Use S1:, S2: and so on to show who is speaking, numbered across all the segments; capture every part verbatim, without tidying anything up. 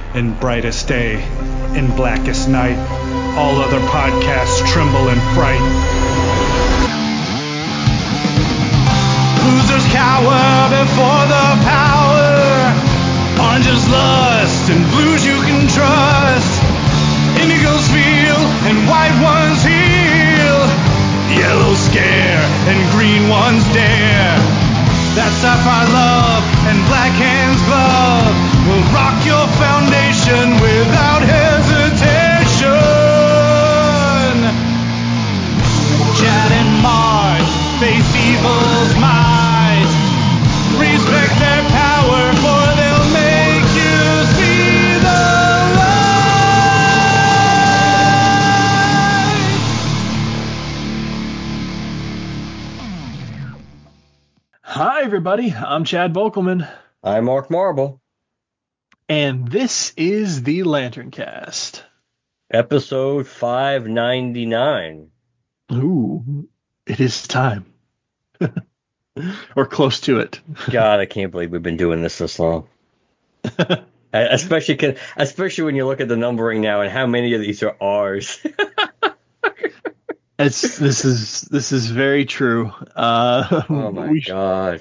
S1: in brightest day, in blackest night. All other podcasts tremble in fright. Losers cower before the power. Oranges lust and blues you can trust. Indigos feel and white ones heal. Yellows scare and green ones dare. That sapphire love and black hands glove will rock your foundation without hesitation. Chad and Marge face evil's might. Respect their power, for they'll make you see the light.
S2: Hi, everybody. I'm Chad Bokelman.
S3: I'm Mark Marble.
S2: And this is the Lantern Cast.
S3: Episode five ninety-nine.
S2: Ooh, it is time. Or close to it.
S3: God, I can't believe we've been doing this this long. especially, especially when you look at the numbering now and how many of these are R's.
S2: It's this is this is very true. Uh,
S3: oh my
S2: we,
S3: God.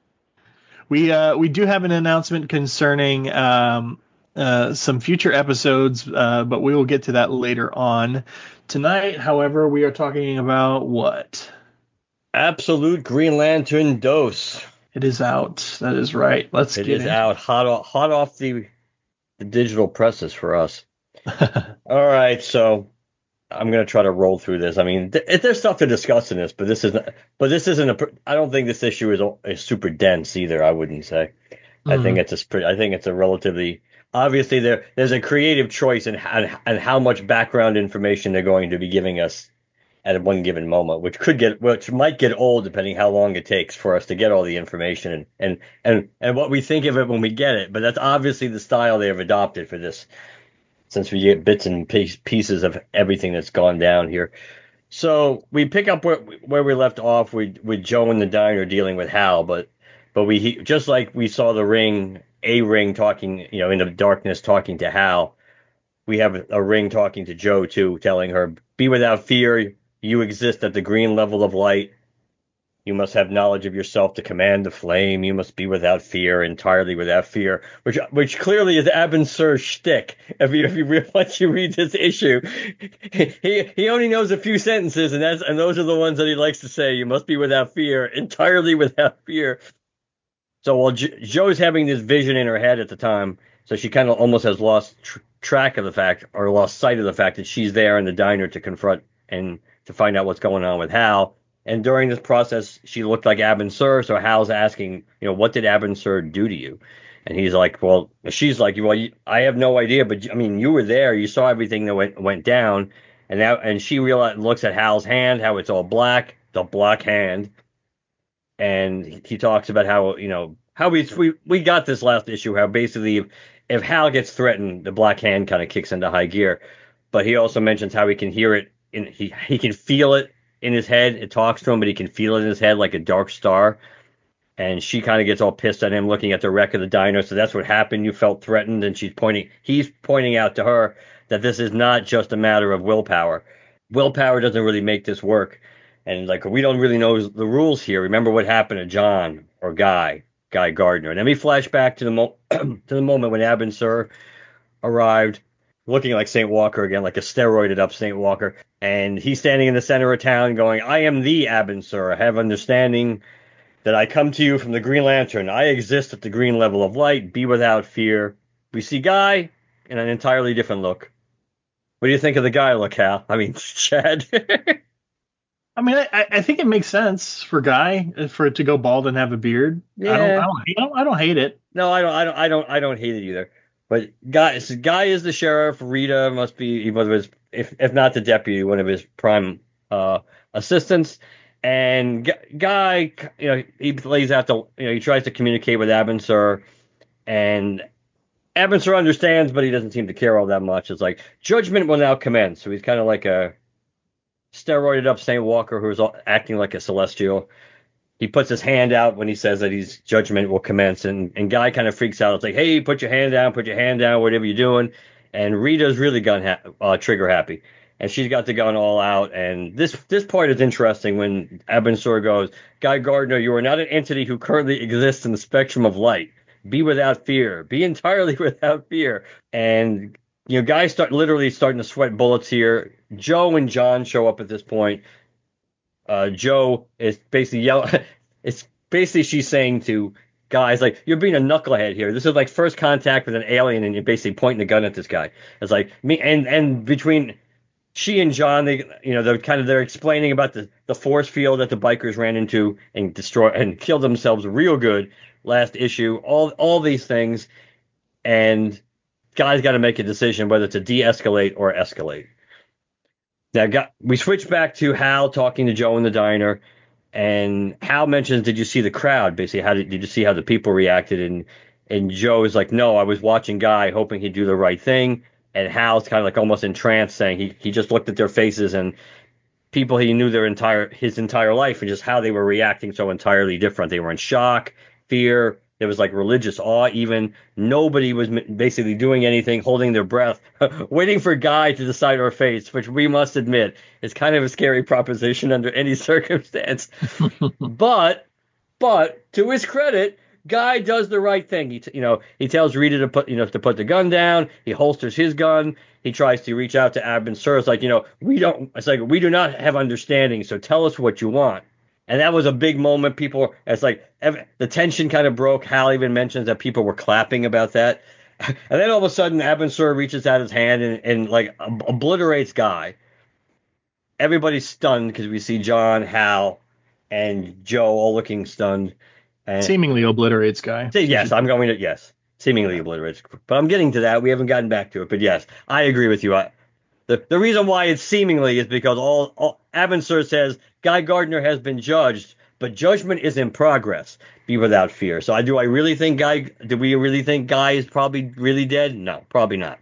S2: We uh, we do have an announcement concerning um, uh, some future episodes, uh, but we will get to that later on. Tonight, however, we are talking about what?
S3: Absolute Green Lantern dose.
S2: It is out. That is right. Let's
S3: it
S2: get
S3: is
S2: into
S3: out, hot off, hot off the, the digital presses for us. All right, so I'm gonna try to roll through this. I mean, th- there's stuff to discuss in this, but this isn't. But this isn't a. I don't think this issue is, is super dense either. I wouldn't say. Mm-hmm. I think it's a. Pretty, I think it's a relatively. Obviously, there there's a creative choice in and and how much background information they're going to be giving us at one given moment, which could get, which might get old depending how long it takes for us to get all the information and and and and what we think of it when we get it. But that's obviously the style they have adopted for this, since we get bits and pieces of everything that's gone down here. So we pick up where where we left off with, with Joe in the diner dealing with Hal, but but we just like we saw the ring, a ring talking, you know, in the darkness talking to Hal. We have a ring talking to Joe too, telling her, "Be without fear. You exist at the green level of light. You must have knowledge of yourself to command the flame. You must be without fear, entirely without fear," which which clearly is Abin Sur's shtick. If you if you read, once you read this issue, he he only knows a few sentences, and that's and those are the ones that he likes to say. You must be without fear, entirely without fear. So while jo- Joe's having this vision in her head at the time, so she kind of almost has lost tr- track of the fact, or lost sight of the fact that she's there in the diner to confront and to find out what's going on with Hal. And during this process, she looked like Abin Sur, so Hal's asking, you know, what did Abin Sur do to you? And he's like, well, she's like, well, you, I have no idea, but I mean, you were there, you saw everything that went went down, and now, and she realized, looks at Hal's hand, how it's all black, the black hand, and he talks about how, you know, how we we we got this last issue, how basically if, if Hal gets threatened, the black hand kind of kicks into high gear, but he also mentions how he can hear it, in he he can feel it in his head. It talks to him, but he can feel it in his head like a dark star. And she kind of gets all pissed at him looking at the wreck of the diner. So that's what happened. You felt threatened. And she's pointing, he's pointing out to her that this is not just a matter of willpower. Willpower doesn't really make this work. And like, we don't really know the rules here. Remember what happened to John or Guy, Guy Gardner. And then we flash back to the, mo- to the moment when Abin Sur arrived, looking like Saint Walker again, like a steroided up Saint Walker. And he's standing in the center of town going, I am the Abin Sur. I have understanding that I come to you from the Green Lantern. I exist at the green level of light. Be without fear. We see Guy in an entirely different look. What do you think of the Guy look, Hal? I mean, Chad.
S2: I mean, I, I think it makes sense for Guy for it to go bald and have a beard.
S3: Yeah.
S2: I don't, I don't, I don't, I don't hate it.
S3: No, I don't, I don't, I don't, I don't hate it either. But Guy, so Guy is the sheriff. Rita must be one of his, if if not the deputy, one of his prime uh, assistants. And Guy, you know, he lays out the, you know, he tries to communicate with Abin Sur, and Abin Sur understands, but he doesn't seem to care all that much. It's like, judgment will now commence. So he's kind of like a steroided up Saint Walker who's acting like a celestial. he puts his hand out when he says that his judgment will commence, and, and Guy kind of freaks out. It's like, hey, put your hand down, put your hand down, whatever you're doing. And Rita's really gun ha- uh, trigger happy, and she's got the gun all out. And this this part is interesting when Abin Sur goes, Guy Gardner, you are not an entity who currently exists in the spectrum of light. Be without fear. Be entirely without fear. And you know, Guy's start literally starting to sweat bullets here. Joe and John show up at this point. Uh, Joe is basically yelling. It's basically she's saying to Guys, like, you're being a knucklehead here. This is like first contact with an alien, and you're basically pointing the gun at this guy. It's like me, and and between she and John, they, you know, they're kind of they're explaining about the the force field that the bikers ran into and destroyed and killed themselves real good last issue. All all these things, and Guy's got to make a decision whether to de-escalate or escalate. Now, got, we switch back to Hal talking to Joe in the diner. And Hal mentions, did you see the crowd? Basically, how did, did you see how the people reacted? And and Joe is like, no, I was watching Guy, hoping he'd do the right thing. And Hal's kind of like almost in trance, saying he he just looked at their faces and people he knew their entire his entire life and just how they were reacting so entirely different. They were in shock, fear. There was like religious awe. Even nobody was basically doing anything, holding their breath, waiting for Guy to decide our face, which we must admit is kind of a scary proposition under any circumstance. but, but to his credit, Guy does the right thing. He, t- you know, he tells Rita to put, you know, to put the gun down. He holsters his gun. He tries to reach out to Abin Sur. It's like, you know, we don't. It's like we do not have understanding. So tell us what you want. And that was a big moment. People, it's like the tension kind of broke. Hal even mentions that people were clapping about that. And then all of a sudden, Abin Sur reaches out his hand and, and like ob- obliterates Guy. Everybody's stunned because we see John, Hal, and Joe all looking stunned. And
S2: seemingly obliterates Guy.
S3: Say, yes, I'm going to, yes, seemingly obliterates. But I'm getting to that. We haven't gotten back to it. But yes, I agree with you. I, The the reason why it's seemingly is because all, all Abin Sur says Guy Gardner has been judged, but judgment is in progress. Be without fear. So I do I really think Guy? Do we really think Guy is probably really dead? No, probably not.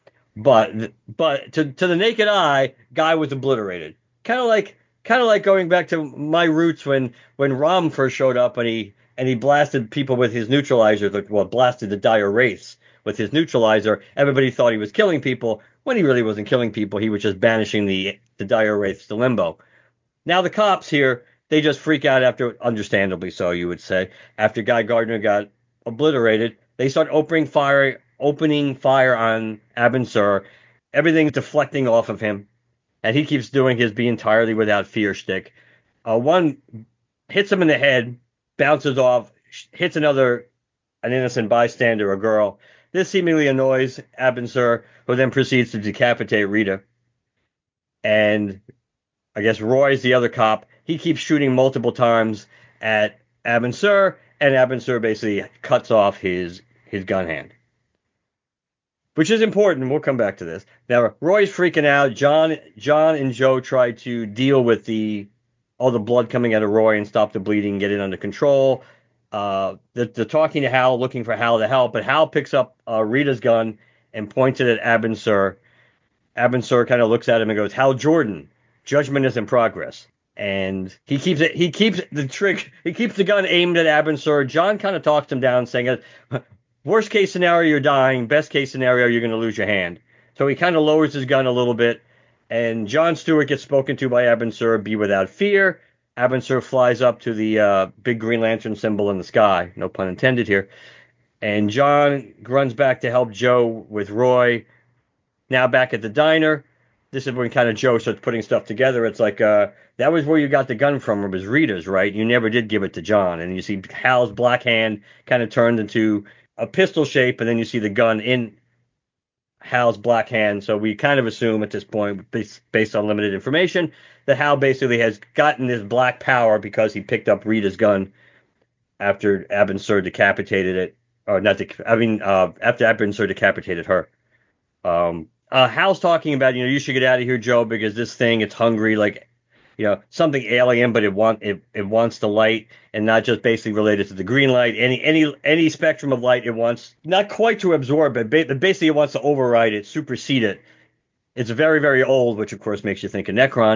S3: But but to to the naked eye, Guy was obliterated. Kind of like kind of like going back to my roots when when Rom first showed up and he and he blasted people with his neutralizer. Well, blasted the dire wraiths with his neutralizer. Everybody thought he was killing people. When he really wasn't killing people, he was just banishing the the dire wraiths to limbo. Now the cops here, they just freak out after, understandably so, you would say, after Guy Gardner got obliterated. They start opening fire, opening fire on Abin Sur. Everything's deflecting off of him, and he keeps doing his be entirely without fear shtick. Uh, one hits him in the head, bounces off, hits another, an innocent bystander, a girl. This seemingly annoys Abin Sur, who then proceeds to decapitate Rita. And I guess Roy's the other cop. He keeps shooting multiple times at Abin Sur, and Abin Sur basically cuts off his his gun hand. Which is important. We'll come back to this. Now, Roy's freaking out. John John and Joe try to deal with the all the blood coming out of Roy and stop the bleeding, get it under control. Uh, they're, they're talking to Hal, looking for Hal to help, but Hal picks up uh, Rita's gun and points it at Abin Sur. Abin Sur kind of looks at him and goes, Hal Jordan, judgment is in progress. And he keeps it. He keeps the trick. He keeps the gun aimed at Abin Sur. John kind of talks him down, saying, worst case scenario, you're dying. Best case scenario, you're going to lose your hand. So he kind of lowers his gun a little bit. And John Stewart gets spoken to by Abin Sur, be without fear. Abin Sur flies up to the uh, big Green Lantern symbol in the sky. No pun intended here. And John runs back to help Joe with Roy. Now back at the diner. This is when kind of Joe starts putting stuff together. It's like, uh, that was where you got the gun from. It was Rita's, right? You never did give it to John. And you see Hal's black hand kind of turned into a pistol shape, and then you see the gun in Hal's black hand. So we kind of assume at this point, based, based on limited information, that Hal basically has gotten this black power because he picked up Rita's gun after Abin Sur decapitated it. Or not, dec- I mean, uh, after Abin Sur decapitated her. Um, uh, Hal's talking about, you know, you should get out of here, Joe, because this thing, it's hungry, like, you know, something alien, but it want it, it wants the light, and not just basically related to the green light. Any any any spectrum of light, it wants not quite to absorb it, but basically it wants to override it, supersede it. It's very very old, which of course makes you think of Necron.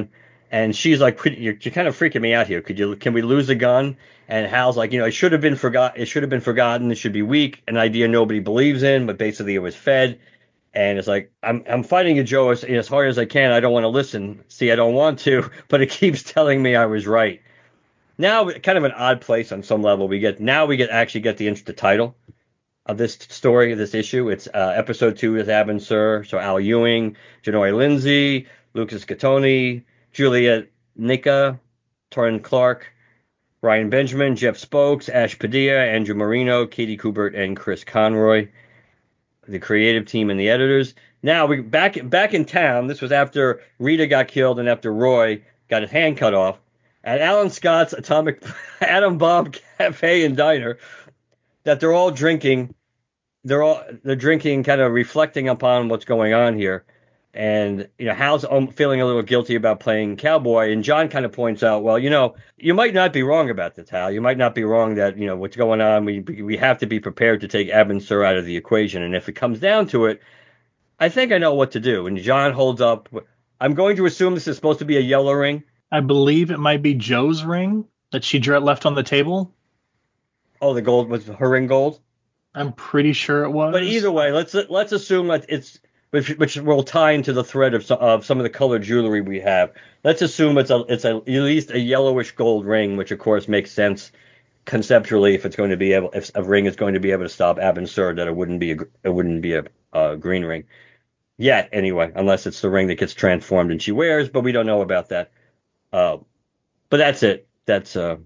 S3: And she's like, you're, you're kind of freaking me out here. Could you, can we lose a gun? And Hal's like, you know, it should have been forgot. It should have been forgotten. It should be weak. An idea nobody believes in, but basically it was fed. And it's like, I'm, I'm fighting you, Joe, as, as hard as I can. I don't want to listen. See, I don't want to, but it keeps telling me I was right. Now, kind of an odd place on some level. We get, now we get actually get the, the title of this story, of this issue. It's uh, episode two is Abin Sur. So Al Ewing, Janoy Lindsay, Lucas Catoni, Juliet Nika, Torrin Clark, Ryan Benjamin, Jeff Spokes, Ash Padilla, Andrew Marino, Katie Kubert, and Chris Conroy, the creative team and the editors. Now we back back in town. This was after Rita got killed and after Roy got his hand cut off. At Alan Scott's Atomic Atom Bomb Cafe and Diner, that they're all drinking. They're all they're drinking, kind of reflecting upon what's going on here. And, you know, Hal's feeling a little guilty about playing cowboy. And John kind of points out, well, you know, you might not be wrong about this, Hal. You might not be wrong that, you know, what's going on. We we have to be prepared to take Abin Sur out of the equation. And if it comes down to it, I think I know what to do. And John holds up. I'm going to assume this is supposed to be a yellow ring.
S2: I believe it might be Joe's ring that she left on the table.
S3: Oh, the gold was her ring gold?
S2: I'm pretty sure it was.
S3: But either way, let's let's assume that it's which which will tie into the thread of some, of some of the colored jewelry we have. Let's assume it's a it's a, at least a yellowish gold ring, which of course makes sense conceptually if it's going to be able if a ring is going to be able to stop Abin Sur, that it wouldn't be a it wouldn't be a, a green ring yet anyway, unless it's the ring that gets transformed and she wears. But we don't know about that. Uh, but that's it. That's uh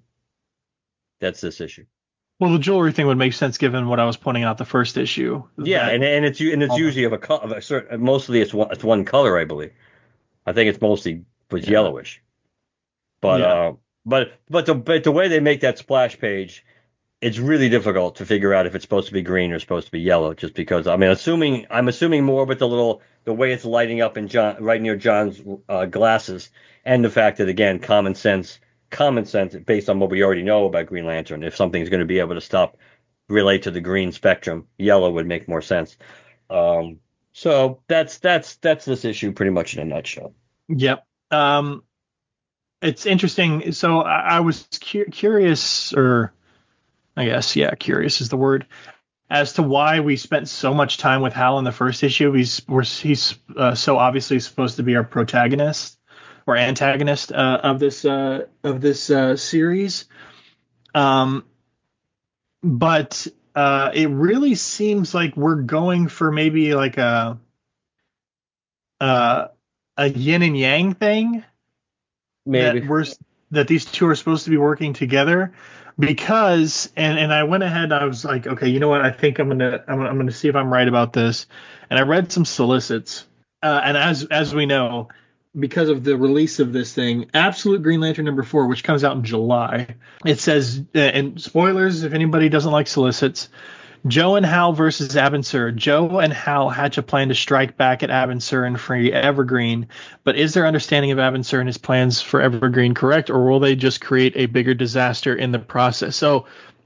S3: that's this issue.
S2: Well, the jewelry thing would make sense given what I was pointing out the first issue.
S3: Yeah,
S2: that,
S3: and and it's and it's usually of a, co- of a certain. Mostly it's one, it's one color, I believe. I think it's mostly was yeah. yellowish. But yeah. uh, but but the but the way they make that splash page, it's really difficult to figure out if it's supposed to be green or supposed to be yellow. Just because I mean, assuming I'm assuming more with the little the way it's lighting up in John right near John's uh, glasses, and the fact that again common sense. Common sense based on what we already know about Green Lantern. If something's going to be able to stop, relate to the green spectrum, yellow would make more sense. Um, so that's that's that's this issue pretty much in a nutshell.
S2: Yep. Um, it's interesting. So I, I was cu- curious, or I guess yeah, curious is the word, as to why we spent so much time with Hal in the first issue. He's we're, he's uh, so obviously supposed to be our protagonist. Or antagonist uh, of this uh, of this uh, series, um, but uh, it really seems like we're going for maybe like a uh, a yin and yang thing.
S3: Maybe
S2: that we're that these two are supposed to be working together, because and and I went ahead. I was like, okay, you know what? I think I'm gonna I'm gonna, I'm gonna see if I'm right about this. And I read some solicits, uh, and as as we know. Because of the release of this thing, Absolute Green Lantern number four, which comes out in July, it says, uh, and spoilers if anybody doesn't like solicits, Joe and Hal versus Abin Sur. Joe and Hal hatch a plan to strike back at Abin Sur and free Evergreen, but is their understanding of Abin Sur and his plans for Evergreen correct, or will they just create a bigger disaster in the process? So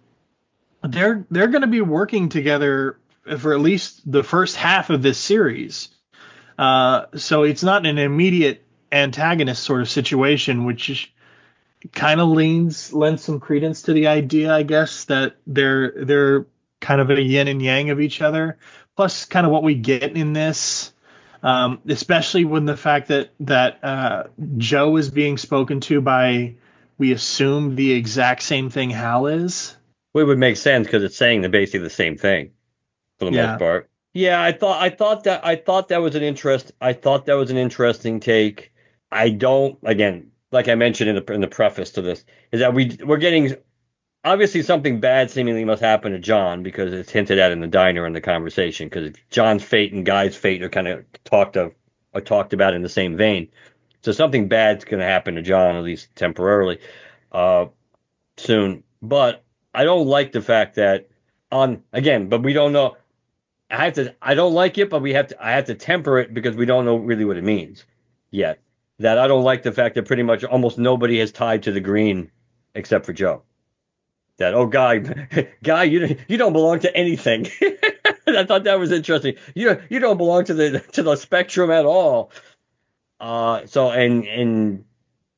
S2: they're they're going to be working together for at least the first half of this series. Uh, so it's not an immediate antagonist sort of situation, which kind of leans lends some credence to the idea, I guess, that they're they're kind of a yin and yang of each other. Plus, kind of what we get in this, um, especially when the fact that that uh, Joe is being spoken to by, we assume, the exact same thing Hal is.
S3: Well, it would make sense because it's saying the basically the same thing for the
S2: yeah.
S3: most part. Yeah, I thought I thought that I thought that was an interest. I thought that was an interesting take. I don't again, like I mentioned in the in the preface to this, is that we we're getting obviously something bad seemingly must happen to John because it's hinted at in the diner in the conversation. Because John's fate and Guy's fate are kind of talked of are talked about in the same vein. So something bad's going to happen to John at least temporarily, uh, soon. But I don't like the fact that on again, but we don't know. I have to. I don't like it, but we have to. I have to temper it because we don't know really what it means yet. That I don't like the fact that pretty much almost nobody has tied to the green except for Joe. That oh, Guy, Guy, you you don't belong to anything. I thought that was interesting. You you don't belong to the to the spectrum at all. Uh, so and and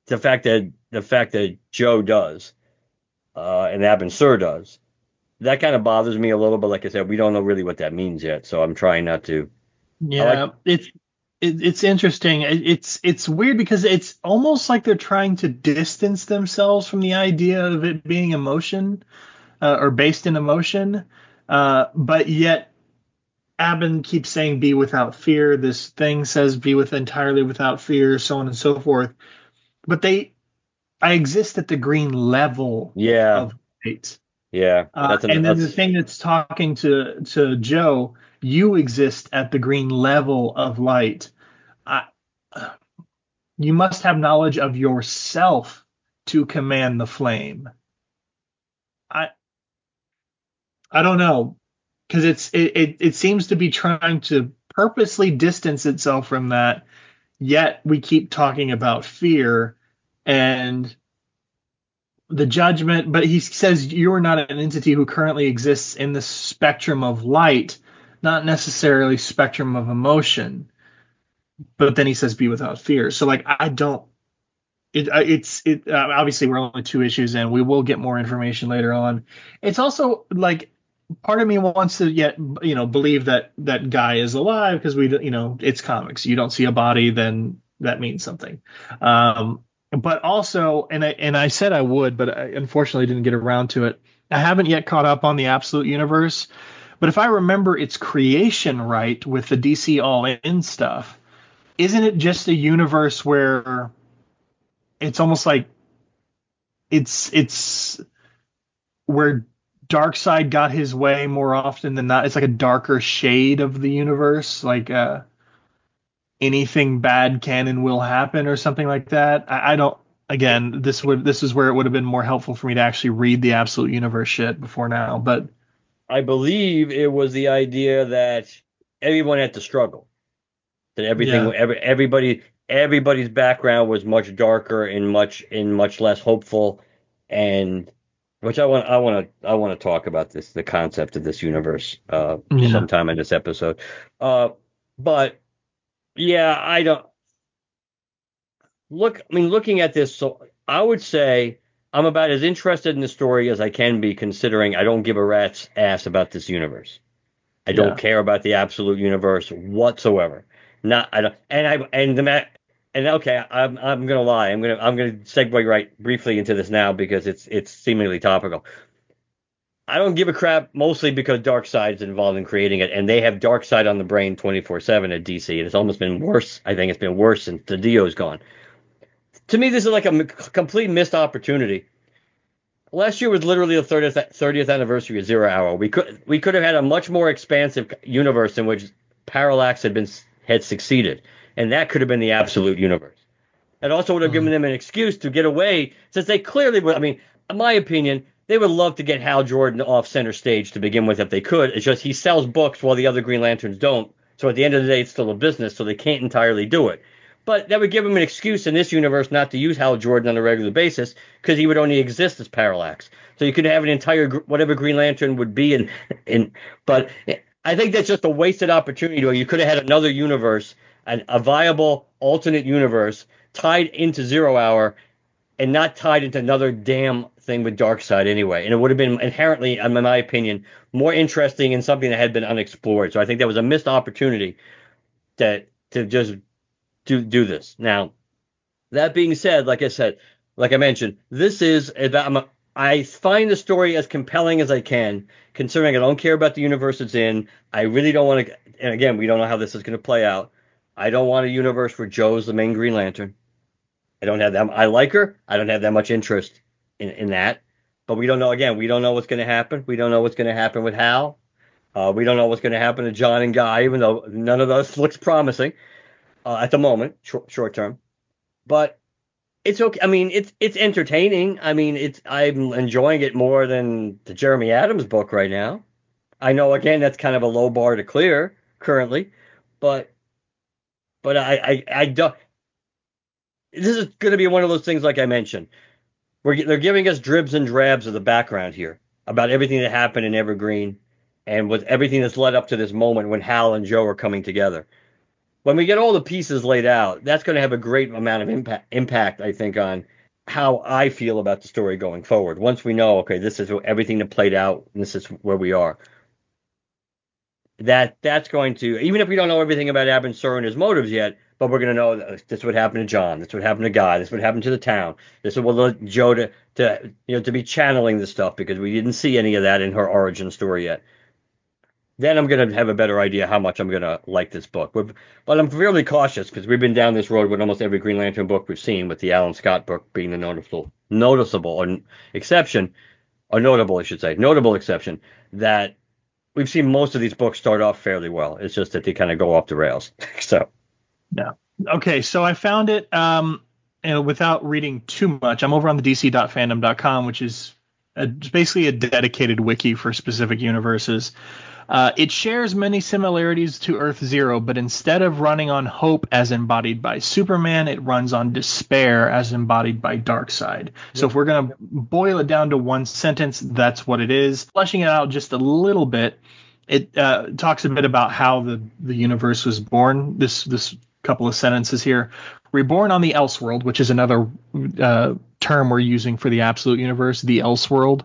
S3: the fact that the fact that Joe does, uh, and Abin Sur does, that kind of bothers me a little. But like I said, we don't know really what that means yet, so I'm trying not to. I
S2: Yeah,
S3: like,
S2: it's it, it's interesting. It, it's it's weird because it's almost like they're trying to distance themselves from the idea of it being emotion uh, or based in emotion, uh, but yet Abin keeps saying "be without fear." This thing says "be with entirely without fear," so on and so forth. But they, I exist at the green level
S3: yeah,
S2: of light.
S3: yeah,
S2: Uh,
S3: that's an
S2: and then the
S3: that's
S2: thing that's talking to to Joe, you exist at the green level of light. I, you must have knowledge of yourself to command the flame. I I don't know because it's it, it it seems to be trying to purposely distance itself from that. Yet we keep talking about fear and the judgment, but he says you're not an entity who currently exists in the spectrum of light, not necessarily spectrum of emotion. But then he says be without fear. So like I don't. It, uh, it's it uh, obviously we're only two issues in. We will get more information later on. It's also like part of me wants to yet you know believe that that guy is alive because we you know it's comics. You don't see a body, then that means something. Um, but also, and I and I said I would, but I unfortunately didn't get around to it. I haven't yet caught up on the Absolute Universe, but if I remember its creation right with the D C All In stuff, isn't it just a universe where it's almost like it's it's where Darkseid got his way more often than not. It's like a darker shade of the universe, like uh, anything bad can and will happen, or something like that. I, I don't. Again, this would this is where it would have been more helpful for me to actually read the Absolute Universe shit before now. But
S3: I believe it was the idea that everyone had to struggle, that everything,
S2: yeah,
S3: every, everybody, everybody's background was much darker and much and much less hopeful, and which I want, I want to, I want to talk about this, the concept of this universe, uh,
S2: yeah,
S3: sometime in this episode. Uh, but yeah, I don't look. I mean, looking at this, so I would say I'm about as interested in the story as I can be, considering I don't give a rat's ass about this universe. I don't
S2: yeah.
S3: care about the absolute universe whatsoever. Not I don't and I and the ma- and okay, I'm I'm gonna lie. I'm gonna I'm gonna segue right briefly into this now because it's it's seemingly topical. I don't give a crap mostly because Darkseid's involved in creating it, and they have Darkseid on the brain twenty-four seven at D C, and it's almost been worse. I think it's been worse since the Dio's gone. To me, this is like a m- complete missed opportunity. Last year was literally the thirtieth thirtieth anniversary of Zero Hour. We could we could have had a much more expansive universe in which Parallax had been had succeeded, and that could have been the absolute universe. It also would have given
S2: Mm.
S3: them an excuse to get away, since they clearly would. I mean, in my opinion, they would love to get Hal Jordan off center stage to begin with if they could. It's just he sells books while the other Green Lanterns don't. So at the end of the day, it's still a business, so they can't entirely do it. But that would give him an excuse in this universe not to use Hal Jordan on a regular basis because he would only exist as Parallax. So you could have an entire whatever Green Lantern would be in in. But I think that's just a wasted opportunity. Where you could have had another universe, an, a viable alternate universe tied into Zero Hour and not tied into another damn thing with Darkseid anyway. And it would have been inherently, in my opinion, more interesting and something that had been unexplored. So I think that was a missed opportunity that to just do do this. Now, that being said, like I said, like I mentioned, this is about. I'm a, I find the story as compelling as I can, considering I don't care about the universe it's in. I really don't want to. And again, we don't know how this is going to play out. I don't want a universe where Joe's the main Green Lantern. I don't have that. I like her. I don't have that much interest in, in that. But we don't know. Again, we don't know what's going to happen. We don't know what's going to happen with Hal. Uh, we don't know what's going to happen to John and Guy, even though none of those looks promising uh, at the moment, short, short term. But it's okay. I mean, it's it's entertaining. I mean, it's I'm enjoying it more than the Jeremy Adams book right now. I know again that's kind of a low bar to clear currently, but but I I, I don't. This is going to be one of those things like I mentioned. We're they're giving us dribs and drabs of the background here about everything that happened in Evergreen and with everything that's led up to this moment when Hal and Joe are coming together. when we get all the pieces laid out, that's going to have a great amount of impact, impact, I think, on how I feel about the story going forward. Once we know, okay, this is everything that played out, and this is where we are. That that's going to, even if we don't know everything about Abin Sur and his motives yet, but we're going to know that this is what happened to John, this is what happened to Guy, this is what happened to the town, this is what led Joe to, to you know to be channeling this stuff, because we didn't see any of that in her origin story yet. Then I'm going to have a better idea how much I'm going to like this book. But I'm fairly cautious because we've been down this road with almost every Green Lantern book we've seen, with the Alan Scott book being the noticeable, noticeable or exception, or notable, I should say, notable exception, that we've seen most of these books start off fairly well. It's just that they kind of go off the rails. So,
S2: yeah. Okay, so I found it um, and without reading too much. I'm over on the D C dot fandom dot com, which is a, basically a dedicated wiki for specific universes. Uh, it shares many similarities to Earth Zero, but instead of running on hope as embodied by Superman, it runs on despair as embodied by Darkseid. So if we're going to boil it down to one sentence, that's what it is. Fleshing it out just a little bit, it uh, talks a bit about how the, the universe was born. This this couple of sentences here. Reborn on the Elseworld, which is another uh, term we're using for the Absolute Universe, the Elseworld.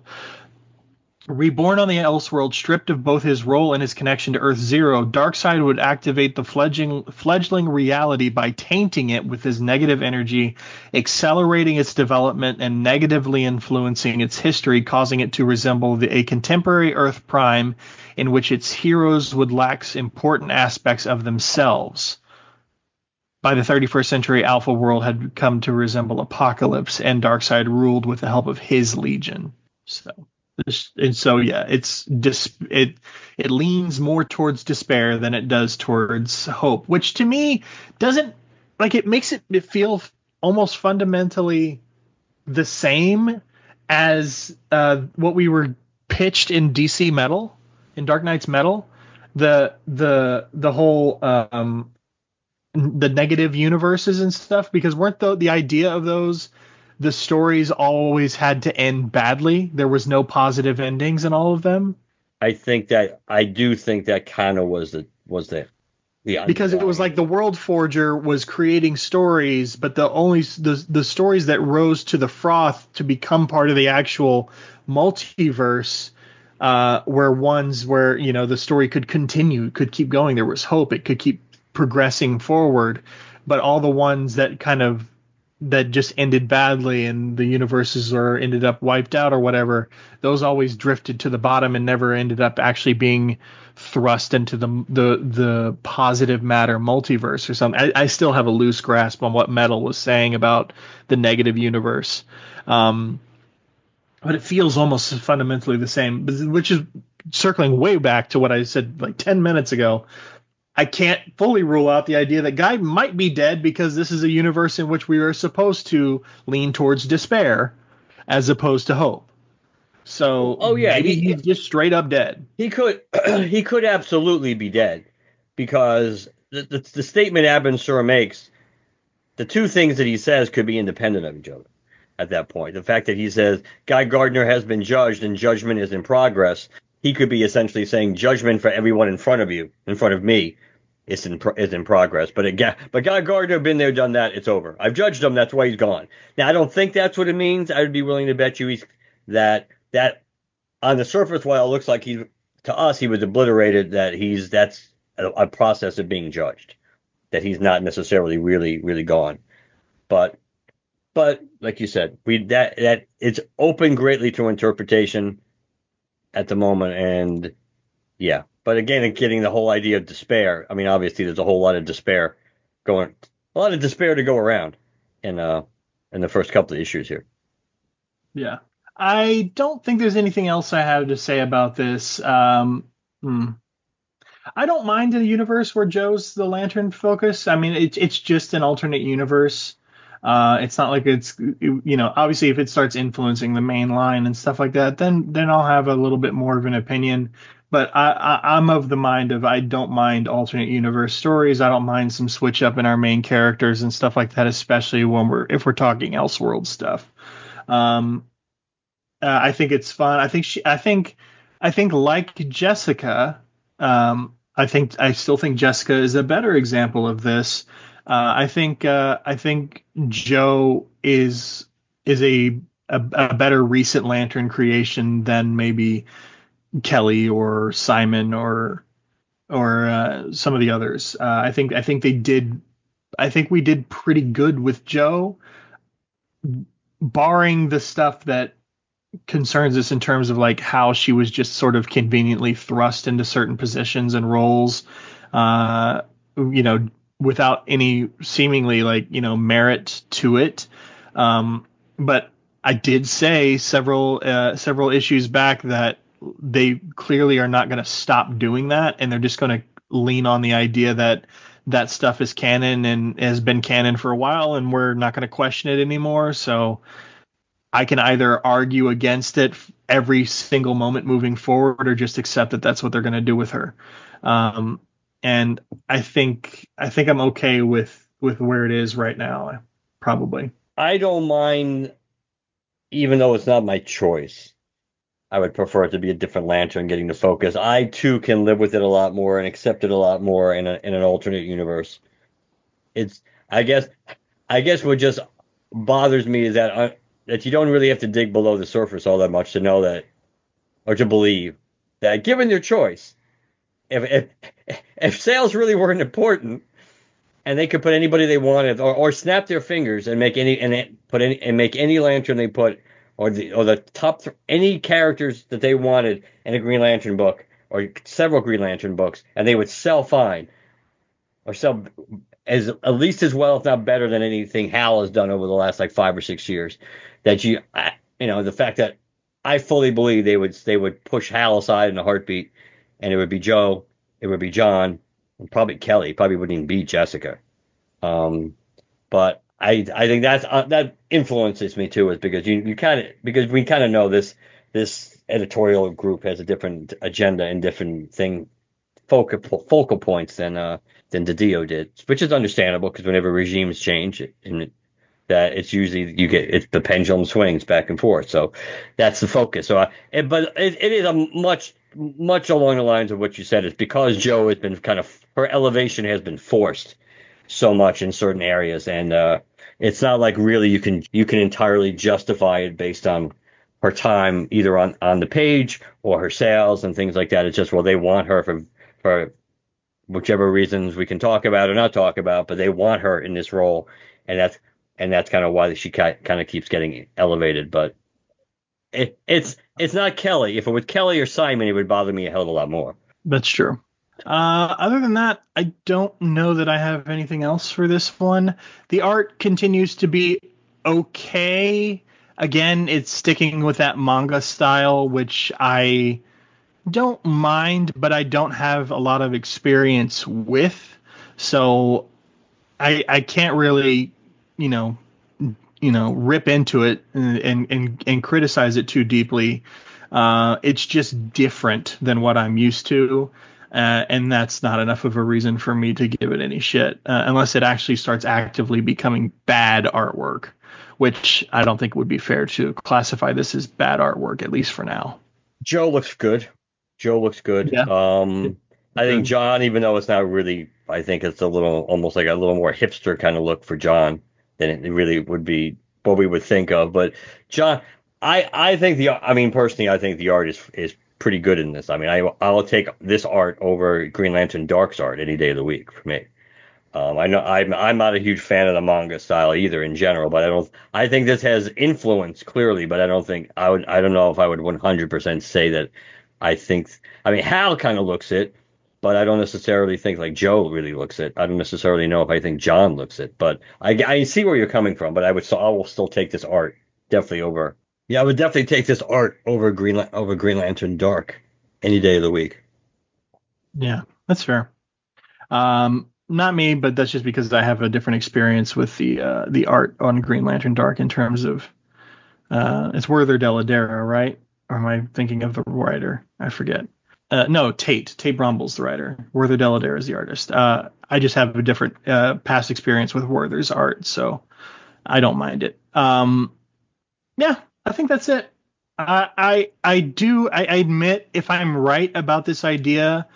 S2: Reborn on the Elseworld, stripped of both his role and his connection to Earth Zero, Darkseid would activate the fledgling, fledgling reality by tainting it with his negative energy, accelerating its development and negatively influencing its history, causing it to resemble the, a contemporary Earth Prime in which its heroes would lack important aspects of themselves. By the thirty-first century, Alpha World had come to resemble Apocalypse, and Darkseid ruled with the help of his Legion. So... And so, yeah, it's dis- it it leans more towards despair than it does towards hope, which to me doesn't like it makes it, it feel almost fundamentally the same as uh, what we were pitched in D C Metal, in Dark Knight's Metal, the the the whole um, the negative universes and stuff, because weren't the the idea of those, the stories always had to end badly? There was no positive endings in all of them.
S3: I think that I do think that kind of was the was the the
S2: because it was like the World Forger was creating stories, but the only the the stories that rose to the froth to become part of the actual multiverse uh, were ones where, you know, the story could continue, could keep going. There was hope. It could keep progressing forward. But all the ones that kind of that just ended badly and the universes are ended up wiped out or whatever, those always drifted to the bottom and never ended up actually being thrust into the the the positive matter multiverse or something. I, I still have a loose grasp on what Metal was saying about the negative universe, um, but it feels almost fundamentally the same, which is circling way back to what I said like ten minutes ago. I can't fully rule out the idea that Guy might be dead because this is a universe in which we are supposed to lean towards despair as opposed to hope. So
S3: oh yeah,
S2: maybe
S3: he,
S2: he's just straight up dead.
S3: He could he could absolutely be dead, because the, the, the statement Abin Sur makes, the two things that he says could be independent of each other at that point. The fact that he says Guy Gardner has been judged and judgment is in progress, he could be essentially saying judgment for everyone in front of you, in front of me, is in is in progress. But again, but Guy Gardner, been there, done that. It's over. I've judged him. That's why he's gone. Now I don't think that's what it means. I would be willing to bet you he's that that on the surface, while it looks like he's, to us, he was obliterated, that he's that's a, a process of being judged, that he's not necessarily really really gone. But but like you said, we that that it's open greatly to interpretation at the moment, and yeah. But again, getting the whole idea of despair. I mean, obviously, there's a whole lot of despair going, a lot of despair to go around in uh in the first couple of issues here.
S2: Yeah. I don't think there's anything else I have to say about this. Um, hmm. I don't mind a universe where Joe's the Lantern focus. I mean, it, it's just an alternate universe. Uh, it's not like it's, you know, obviously if it starts influencing the main line and stuff like that, then then I'll have a little bit more of an opinion. But I, I, I'm of the mind of I don't mind alternate universe stories. I don't mind some switch up in our main characters and stuff like that, especially when we're if we're talking Elseworld stuff. Um, uh, I think it's fun. I think she. I think. I think like Jessica. Um, I think I still think Jessica is a better example of this. Uh, I think uh, I think Jo is is a, a a better recent Lantern creation than maybe Kelly or Simon or or uh, some of the others. Uh, I think I think they did. I think we did pretty good with Jo, barring the stuff that concerns us in terms of like how she was just sort of conveniently thrust into certain positions and roles, uh, you know, without any seemingly like, you know, merit to it. Um, but I did say several, uh, several issues back that they clearly are not going to stop doing that. And they're just going to lean on the idea that that stuff is canon and has been canon for a while, and we're not going to question it anymore. So, I can either argue against it every single moment moving forward, or just accept that that's what they're going to do with her. Um, and I think I think I'm okay with with where it is right now. Probably.
S3: I don't mind, even though it's not my choice. I would prefer it to be a different Lantern getting the focus. I too can live with it a lot more and accept it a lot more in a, in an alternate universe. It's I guess I guess what just bothers me is that uh, that you don't really have to dig below the surface all that much to know that, or to believe that, given your choice, if if if sales really weren't important and they could put anybody they wanted, or, or snap their fingers and make any and put any and make any Lantern they put, or the or the top th- any characters that they wanted in a Green Lantern book or several Green Lantern books, and they would sell fine or sell as at least as well, if not better, than anything Hal has done over the last like five or six years. That you, you know, the fact that I fully believe they would they would push Hal aside in a heartbeat, and it would be Jo, it would be John, and probably Kelly. Probably wouldn't even be Jessica. Um, but I I think that's uh, that influences me too, is because you you kind of because we kind of know this this editorial group has a different agenda and different thing focal focal points than uh than DiDio did, which is understandable because whenever regimes change, and that it's usually you get it's the pendulum swings back and forth. So that's the focus. So, I, it, but it, it is a much much along the lines of what you said. It's because Jo has been kind of her elevation has been forced so much in certain areas, and uh, it's not like really you can you can entirely justify it based on her time either on on the page or her sales and things like that. It's just, well, they want her for for whichever reasons we can talk about or not talk about, but they want her in this role, and that's and that's kind of why she kind of keeps getting elevated. But it, it's it's not Kelly. If it was Kelly or Simon, it would bother me a hell of a lot more.
S2: That's true. Uh, other than that, I don't know that I have anything else for this one. The art continues to be okay. Again, it's sticking with that manga style, which I don't mind, but I don't have a lot of experience with. So I I can't really, you know, you know, rip into it and and and criticize it too deeply. Uh, it's just different than what I'm used to. Uh, and that's not enough of a reason for me to give it any shit, uh, unless it actually starts actively becoming bad artwork, which I don't think would be fair to classify this as bad artwork, at least for now.
S3: Jo looks good. Jo looks good.
S2: Yeah.
S3: Um, I think John, even though it's not really, I think it's a little, almost like a little more hipster kind of look for John than it really would be what we would think of. But John, I, I think the, I mean, personally, I think the art is, is pretty good in this. I mean, I, I'll take this art over Green Lantern Dark's art any day of the week for me. Um, I know I'm, I'm not a huge fan of the manga style either in general, but I don't, I think this has influence clearly, but I don't think I would, I don't know if I would one hundred percent say that. I think, I mean, Hal kind of looks it, but I don't necessarily think like Jo really looks it. I don't necessarily know if I think John looks it, but I, I see where you're coming from, but I would, so I will still take this art definitely over. Yeah, I would definitely take this art over Green, over Green Lantern Dark any day of the week.
S2: Yeah, that's fair. Um, not me, but that's just because I have a different experience with the uh, the art on Green Lantern Dark in terms of uh, it's Werther Dell'Edera, right? Or am I thinking of the writer? I forget. Uh, no, Tate. Tate Bromble's the writer. Werther Dell'Edera is the artist. Uh, I just have a different uh, past experience with Werther's art, so I don't mind it. Um, yeah, I think that's it. I I, I do. I, I admit if I'm right about this idea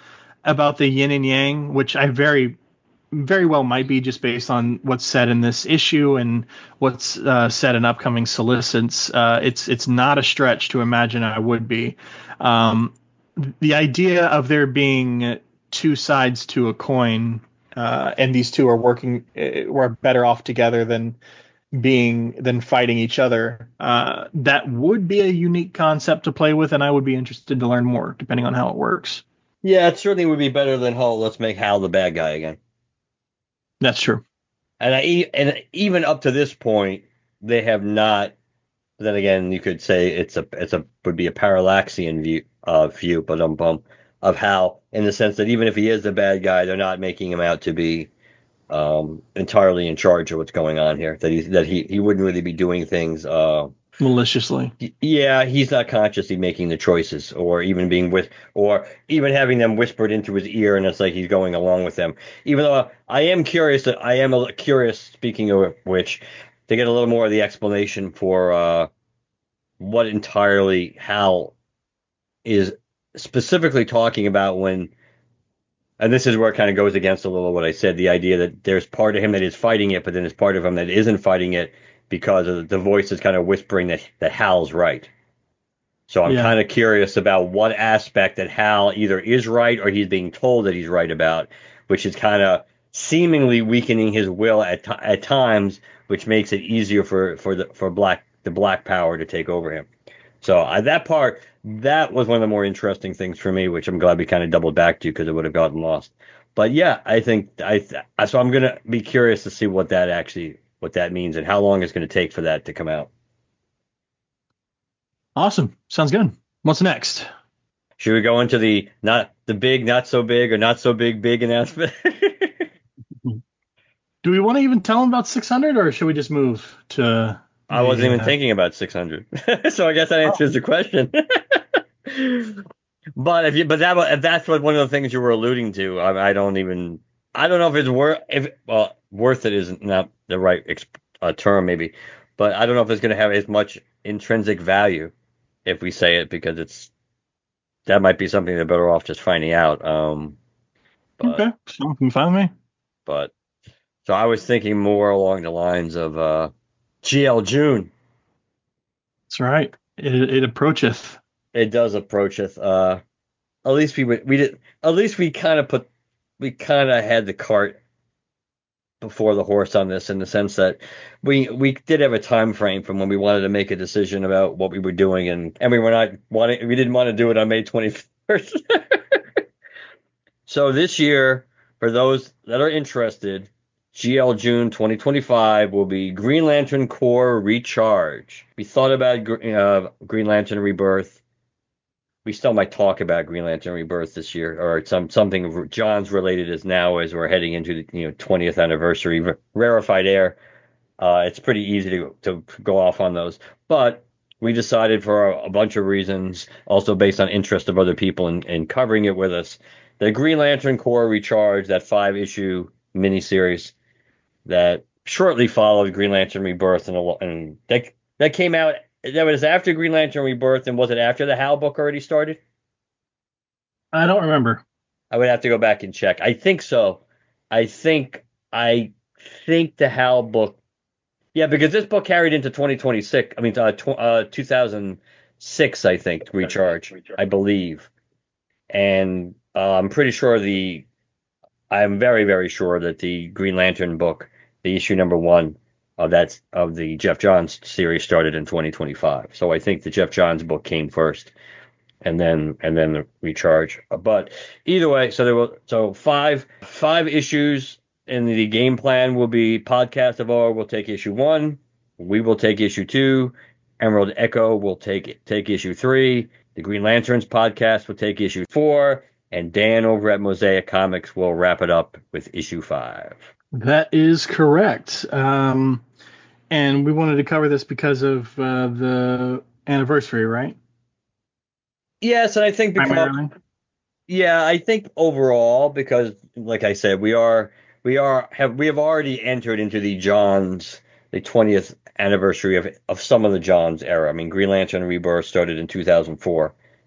S2: about the yin and yang, which I very very well might be just based on what's said in this issue and what's uh, said in upcoming solicits. Uh, it's it's not a stretch to imagine I would be. Um, the idea of there being two sides to a coin, uh, and these two are working, uh, we're better off together than being than fighting each other. Uh, that would be a unique concept to play with, and I would be interested to learn more, depending on how it works.
S3: Yeah, it certainly would be better than, oh, let's make Hal the bad guy again.
S2: That's true.
S3: And I and even up to this point, they have not. Then again, you could say it's a it's a would be a parallaxian view uh, view, but um bum of Hal, in the sense that even if he is the bad guy, they're not making him out to be um, entirely in charge of what's going on here. That he that he he wouldn't really be doing things uh,
S2: maliciously.
S3: Yeah, he's not consciously making the choices, or even being with, or even having them whispered into his ear, and it's like he's going along with them. Even though I am curious, I am a, curious. Speaking of which, to get a little more of the explanation for uh, what entirely Hal is specifically talking about when, and this is where it kind of goes against a little what I said, the idea that there's part of him that is fighting it, but then there's part of him that isn't fighting it because of the voice is kind of whispering that, that Hal's right. So I'm yeah. kind of curious about what aspect that Hal either is right or he's being told that he's right about, which is kind of seemingly weakening his will at t- at times, which makes it easier for for the for black the black power to take over him. So uh, that part, that was one of the more interesting things for me, which I'm glad we kind of doubled back to because it would have gotten lost. But yeah, I think I th- so I'm gonna be curious to see what that actually what that means and how long it's going to take for that to come out.
S2: Awesome, sounds good. What's next?
S3: Should we go into the not the big, not so big, or not so big, big announcement?
S2: Do we want to even tell them about six hundred, or should we just move to?
S3: I wasn't even uh, thinking about six hundred, so I guess that answers oh. the question. But if you, but that, if that's what one of the things you were alluding to, I, I don't even, I don't know if it's worth, if well, worth it isn't not the right exp, uh, term maybe, but I don't know if it's going to have as much intrinsic value if we say it, because it's that might be something they're better off just finding out. Um,
S2: but, okay, so can find me.
S3: But so I was thinking more along the lines of uh, G L June.
S2: That's right. It, it approacheth.
S3: It does approacheth. Uh, at least we we did. At least we kind of put. We kind of had the cart before the horse on this, in the sense that we we did have a time frame from when we wanted to make a decision about what we were doing, and and we were not wanting. We didn't want to do it on May twenty-first. So this year, for those that are interested, G L June twenty twenty-five will be Green Lantern Corps Recharge. We thought about uh, Green Lantern Rebirth. We still might talk about Green Lantern Rebirth this year, or some something John's related as now as we're heading into the you know twentieth anniversary rarefied air. Uh, it's pretty easy to to go off on those, but we decided for a, a bunch of reasons, also based on interest of other people in, in covering it with us, the Green Lantern Corps Recharge, that five issue miniseries that shortly followed Green Lantern Rebirth, and, and that that came out. That was after Green Lantern Rebirth, and was it after the Hal book already started?
S2: I don't remember.
S3: I would have to go back and check. I think so. I think I think the Hal book, yeah, because this book carried into twenty twenty-six. I mean, uh, tw- uh, two thousand six, I think, Recharge, I believe, and uh, I'm pretty sure the. I'm very, very sure that the Green Lantern book, the issue number one of that of the Jeff Johns series, started in twenty twenty-five. So I think the Jeff Johns book came first, and then and then the Recharge. But either way, so there will so five five issues, and the game plan will be Podcast of R will take issue one, we will take issue two, Emerald Echo will take take issue three, the Green Lanterns podcast will take issue four, and Dan over at Mosaic Comics will wrap it up with issue five.
S2: That is correct. Um, and we wanted to cover this because of uh, the anniversary, right?
S3: Yes, and I think because Primarily. yeah, I think overall, because like I said, we are we are have we have already entered into the Johns, the twentieth anniversary of of some of the Johns era. I mean, Green Lantern Rebirth started in two thousand four,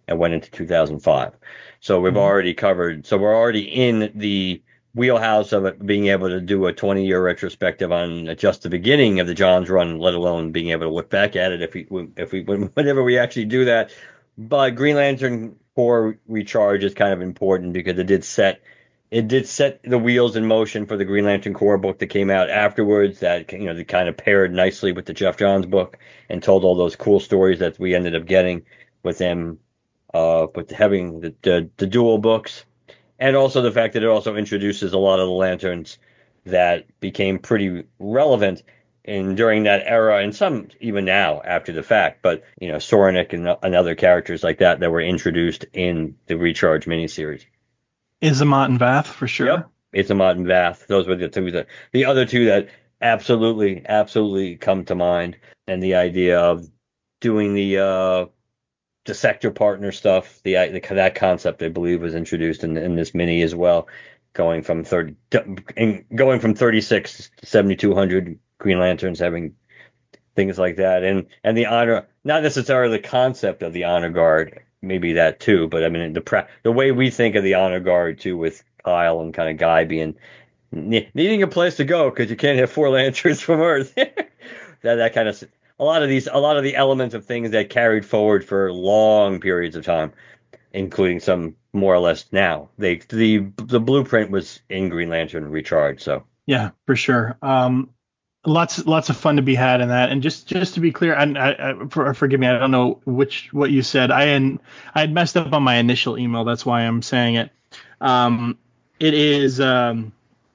S3: and went into two thousand five. So we've mm-hmm. already covered. So we're already in the wheelhouse of it, being able to do a twenty-year retrospective on just the beginning of the Johns run, let alone being able to look back at it if we, if we, whenever we actually do that. But Green Lantern Corps Recharge is kind of important because it did set, it did set the wheels in motion for the Green Lantern Corps book that came out afterwards. That, you know, that kind of paired nicely with the Jeff Johns book and told all those cool stories that we ended up getting with them, uh, with having the, the, the dual books. And also the fact that it also introduces a lot of the lanterns that became pretty relevant in during that era, and some even now after the fact. But, you know, Soranik and, and other characters like that that were introduced in the Recharge miniseries.
S2: Izamat and Vath, for sure.
S3: Yep, Izamat and Vath. Those were the two that, the other two that absolutely, absolutely come to mind. And the idea of doing the uh, the sector partner stuff, the, the that concept I believe was introduced in, in this mini as well, going from thirty, going from thirty-six to seventy-two hundred Green Lanterns, having things like that, and and the honor, not necessarily the concept of the honor guard, maybe that too, but I mean the pra- the way we think of the honor guard too, with Kyle and kind of Guy being needing a place to go because you can't have four lanterns from Earth, that that kind of. A lot of these, a lot of the elements of things that carried forward for long periods of time, including some more or less now. They the the blueprint was in Green Lantern Recharge, so
S2: yeah, for sure. Um, lots lots of fun to be had in that. And just just to be clear, and I, I for, forgive me, I don't know which what you said. I had I had messed up on my initial email. That's why I'm saying it. Um, it is. Um,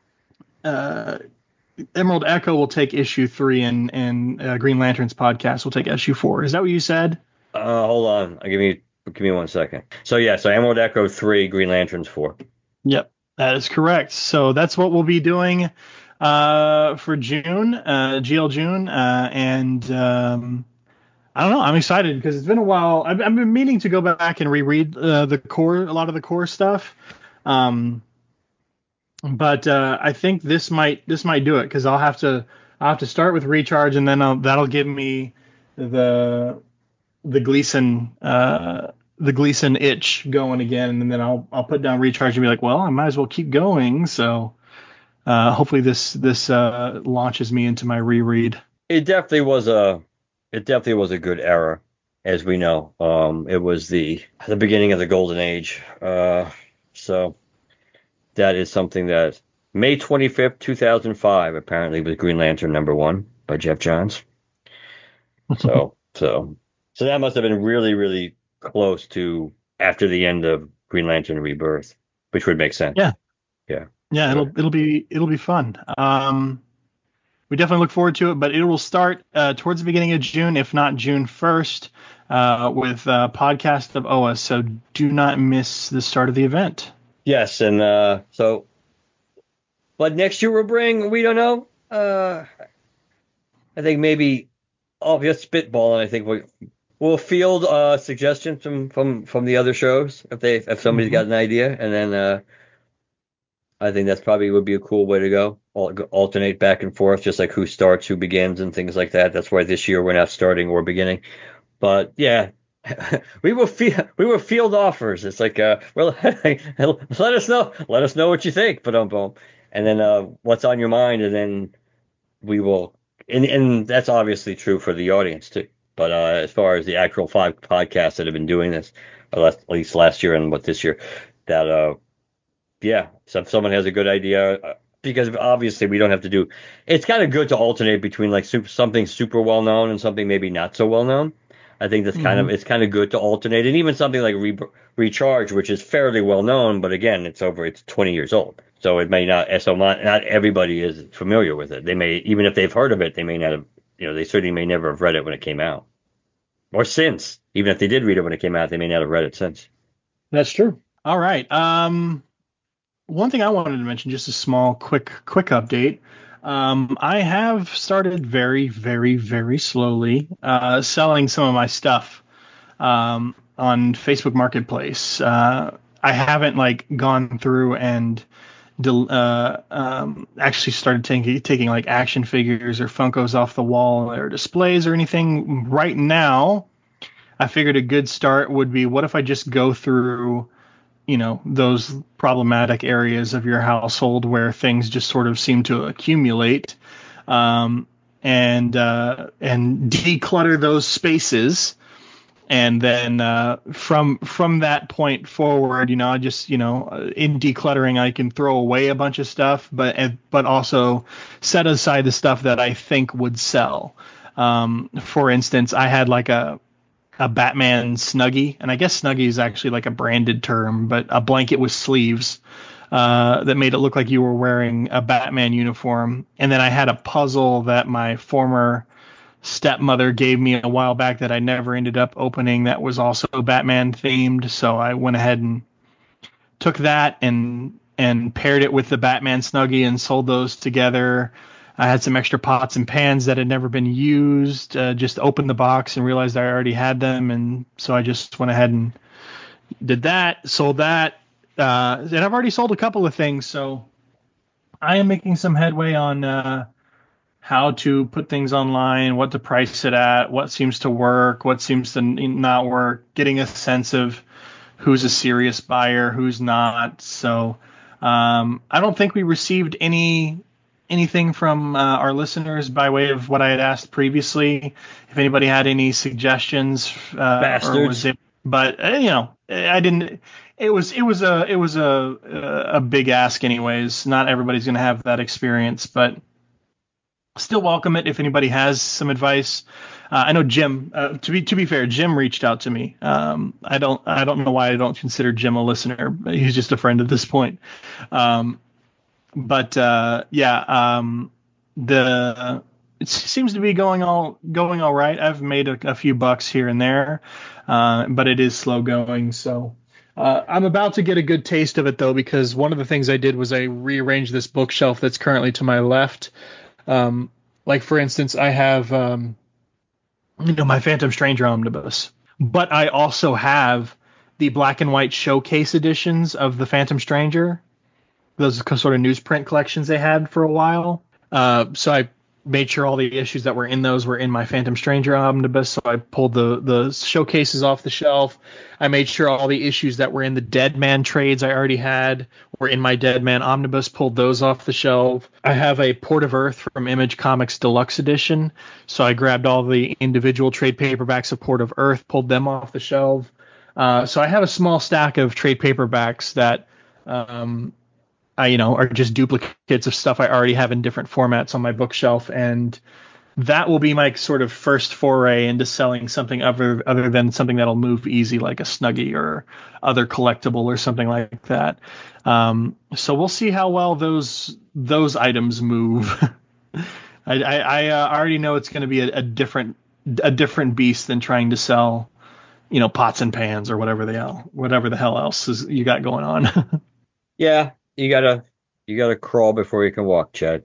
S2: uh, Emerald Echo will take issue three, and and uh, Green Lanterns podcast will take issue four. Is that what you said?
S3: Uh, hold on. Give me give me one second. So yeah, so Emerald Echo three, Green Lanterns four.
S2: Yep, that is correct. So that's what we'll be doing uh, for June, uh, G L June, uh, and um, I don't know. I'm excited because it's been a while. I've, I've been meaning to go back and reread uh, the core, a lot of the core stuff. Um, But uh, I think this might this might do it because I'll have to I'll have to start with Recharge, and then I'll, that'll give me the the Gleason uh, the Gleason itch going again, and then I'll I'll put down Recharge and be like, well, I might as well keep going. So uh, hopefully this this uh, launches me into my reread.
S3: It definitely was a it definitely was a good era, as we know. Um, it was the the beginning of the golden age. Uh, so. That is something that May twenty-fifth, two thousand five, apparently was Green Lantern number one by Jeff Johns. So, so, so that must have been really, really close to after the end of Green Lantern Rebirth, which would make sense.
S2: Yeah.
S3: Yeah.
S2: Yeah.
S3: Sure.
S2: It'll, it'll be, it'll be fun. Um, we definitely look forward to it, but it will start uh, towards the beginning of June, if not June first, uh, with uh podcast of O A S. So do not miss the start of the event.
S3: Yes, and uh, so what next year will bring, we don't know. Uh, I think maybe, oh, just spitballing. I think we we'll field uh, suggestions from, from, from the other shows if they if somebody's mm-hmm. got an idea, and then uh, I think that's probably would be a cool way to go. Alternate back and forth, just like who starts, who begins, and things like that. That's why this year we're not starting or beginning. But yeah. we will field we will field offers. It's like uh well let us know let us know what you think, but um boom, and then uh what's on your mind, and then we will, and and that's obviously true for the audience too. But uh as far as the actual five podcasts that have been doing this, at least last year and what this year, that uh yeah, so if someone has a good idea, uh, because obviously we don't have to do. It's kind of good to alternate between like super, something super well known and something maybe not so well known. I think that's kind mm-hmm. of it's kind of good to alternate, and even something like Re- Recharge, which is fairly well known, but again, it's over it's twenty years old, so it may not so not, not everybody is familiar with it. They may, even if they've heard of it, they may not have, you know, they certainly may never have read it when it came out, or since. Even if they did read it when it came out, they may not have read it since.
S2: That's true. All right. Um, one thing I wanted to mention, just a small, quick, quick update. Um, I have started very, very, very slowly uh, selling some of my stuff um, on Facebook Marketplace. Uh, I haven't like gone through and del- uh, um, actually started taking taking like action figures or Funkos off the wall or displays or anything right now. I figured a good start would be, what if I just go through, you know, those problematic areas of your household where things just sort of seem to accumulate, um, and uh, and declutter those spaces. And then uh, from from that point forward, you know, I just, you know, in decluttering, I can throw away a bunch of stuff, but but also set aside the stuff that I think would sell. Um, for instance, I had like a a Batman Snuggie, and I guess Snuggie is actually like a branded term, but a blanket with sleeves uh, that made it look like you were wearing a Batman uniform. And then I had a puzzle that my former stepmother gave me a while back that I never ended up opening, that was also Batman themed. So I went ahead and took that and and paired it with the Batman Snuggie and sold those together. I had some extra pots and pans that had never been used. Uh, just opened the box and realized I already had them, and so I just went ahead and did that, sold that. Uh, and I've already sold a couple of things, so I am making some headway on uh, how to put things online, what to price it at, what seems to work, what seems to not work, getting a sense of who's a serious buyer, who's not. So um, I don't think we received any anything from uh, our listeners by way of what I had asked previously. If anybody had any suggestions, uh,
S3: Bastards.
S2: or was it? But uh, you know, I didn't. It was it was a it was a a big ask, anyways. Not everybody's going to have that experience, but still welcome it if anybody has some advice. Uh, I know Jim. Uh, to be to be fair, Jim reached out to me. Um, I don't I don't know why I don't consider Jim a listener. He's just a friend at this point. Um, but uh, yeah, um, the it seems to be going all going all right. I've made a, a few bucks here and there, uh, but it is slow going. So uh, I'm about to get a good taste of it though, because one of the things I did was I rearranged this bookshelf that's currently to my left. Um, like for instance, I have, um, you know, my Phantom Stranger omnibus, but I also have the black and white showcase editions of the Phantom Stranger, those sort of newsprint collections they had for a while. Uh, so I made sure all the issues that were in those were in my Phantom Stranger omnibus. So I pulled the the showcases off the shelf. I made sure all the issues that were in the Dead Man trades I already had were in my Dead Man omnibus, pulled those off the shelf. I have a Port of Earth from Image Comics Deluxe Edition. So I grabbed all the individual trade paperbacks of Port of Earth, pulled them off the shelf. Uh, so I have a small stack of trade paperbacks that um, I, you know, are just duplicates of stuff I already have in different formats on my bookshelf, and that will be my sort of first foray into selling something other other than something that'll move easy, like a Snuggie or other collectible or something like that. Um, so we'll see how well those those items move. I, I, I uh, already know it's going to be a, a different a different beast than trying to sell, you know, pots and pans or whatever the hell whatever the hell else is you got going on.
S3: Yeah, you gotta you gotta crawl before you can walk, Chad.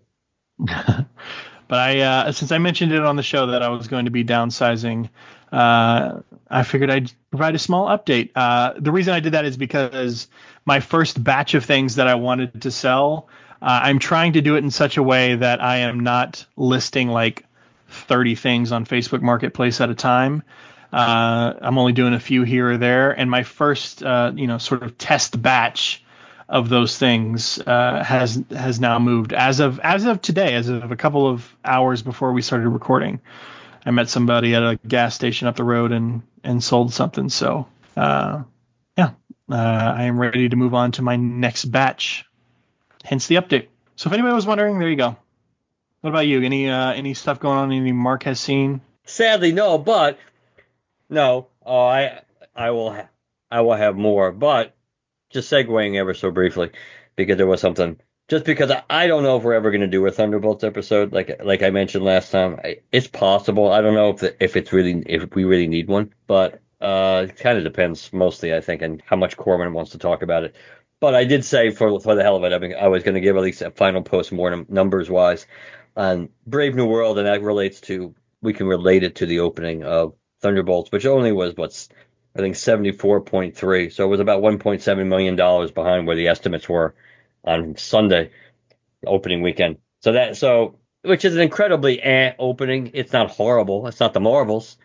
S2: But I, uh, since I mentioned it on the show that I was going to be downsizing, uh, I figured I'd provide a small update. Uh, the reason I did that is because my first batch of things that I wanted to sell, uh, I'm trying to do it in such a way that I am not listing like thirty things on Facebook Marketplace at a time. Uh, I'm only doing a few here or there. And my first, uh, you know, sort of test batch of those things uh, has has now moved as of as of today, as of a couple of hours before we started recording. I met somebody at a gas station up the road and and sold something. So uh, yeah, uh, I am ready to move on to my next batch. Hence the update. So if anybody was wondering, there you go. What about you? Any uh, any stuff going on? Any Mark has seen?
S3: Sadly, no, but no. Oh, I I will ha- I will have more, but just segueing ever so briefly, because there was something. Just because I, I don't know if we're ever going to do a Thunderbolts episode, like like I mentioned last time, I, it's possible. I don't know if the, if it's really if we really need one, but uh, it kind of depends mostly, I think, on how much Corman wants to talk about it. But I did say for for the hell of it, I, mean, I was going to give at least a final postmortem numbers wise on Brave New World, and that relates to we can relate it to the opening of Thunderbolts, which only was what's I think seventy-four point three. So it was about one point seven million dollars behind where the estimates were on Sunday opening weekend. So that so which is an incredibly eh opening. It's not horrible. It's not the Marvels,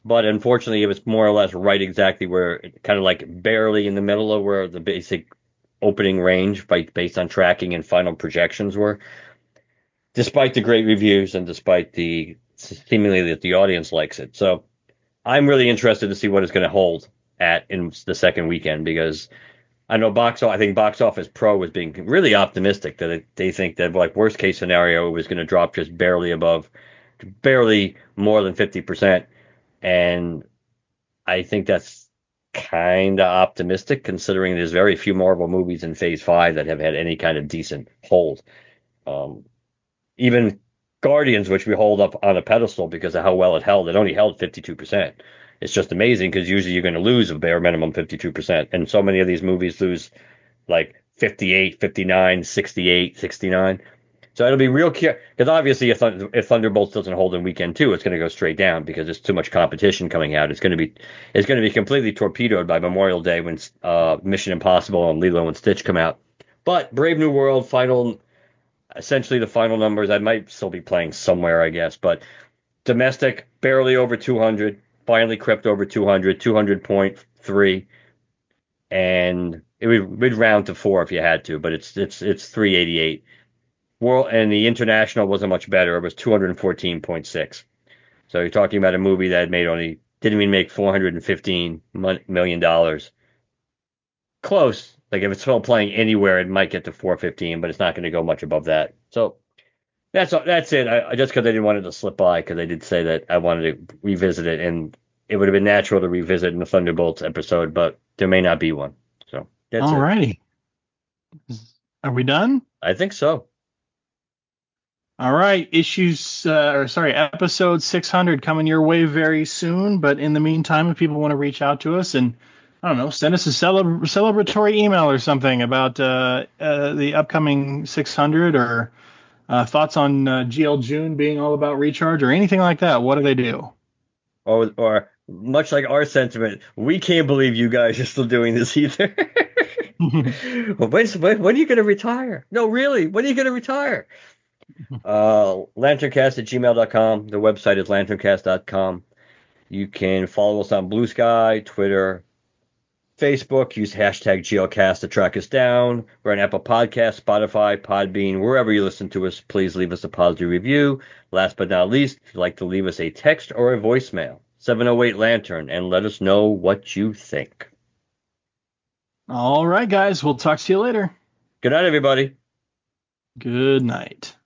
S3: but unfortunately, it was more or less right exactly where, kind of like barely in the middle of where the basic opening range by, based on tracking and final projections were, despite the great reviews and despite the seemingly that the audience likes it. So I'm really interested to see what it's going to hold at in the second weekend, because I know box. I think Box Office Pro was being really optimistic that it, they think that, like, worst case scenario, it was going to drop just barely above, barely more than fifty percent, and I think that's kind of optimistic considering there's very few Marvel movies in Phase Five that have had any kind of decent hold. Um, Even Guardians, which we hold up on a pedestal because of how well it held, it only held fifty-two percent. It's just amazing because usually you're going to lose a bare minimum fifty-two percent. And so many of these movies lose like fifty-eight, fifty-nine, sixty-eight, sixty-nine. So it'll be real curious because obviously if, if Thunderbolts doesn't hold in weekend two, it's going to go straight down because there's too much competition coming out. It's going to be it's going to be completely torpedoed by Memorial Day when uh, Mission Impossible and Lilo and Stitch come out. But Brave New World, final, essentially the final numbers. I might still be playing somewhere, I guess, but domestic barely over two hundred, finally crept over two hundred, two hundred point three, and it would we'd round to four if you had to, but it's it's it's three eighty-eight. World and the international wasn't much better. It was two hundred fourteen point six. So you're talking about a movie that made only didn't even make four hundred fifteen million dollars. Close. Like if it's still playing anywhere, it might get to four fifteen, but it's not going to go much above that. So that's that's it. I, just because I didn't want it to slip by, because I did say that I wanted to revisit it, and it would have been natural to revisit in the Thunderbolts episode, but there may not be one. So that's
S2: All
S3: it.
S2: righty. Are we done?
S3: I think so.
S2: All right, issues, uh, or sorry, episode six hundred coming your way very soon. But in the meantime, if people want to reach out to us and, I don't know, send us a celeb- celebratory email or something about uh, uh, the upcoming six hundred, or uh, thoughts on uh, G L June being all about recharge or anything like that, what do they do?
S3: Or, or much like our sentiment, we can't believe you guys are still doing this either. Well, when, when are you going to retire? No, really, when are you going to retire? Uh, lanterncast at gmail dot com. The website is lanterncast dot com. You can follow us on Blue Sky, Twitter, Facebook. Use hashtag G L cast to track us down. We're on Apple Podcasts, Spotify, Podbean, wherever you listen to us. Please leave us a positive review. Last but not least, if you'd like to leave us a text or a voicemail, seven oh eight Lantern, and let us know what you think.
S2: All right, guys. We'll talk to you later.
S3: Good night, everybody.
S2: Good night.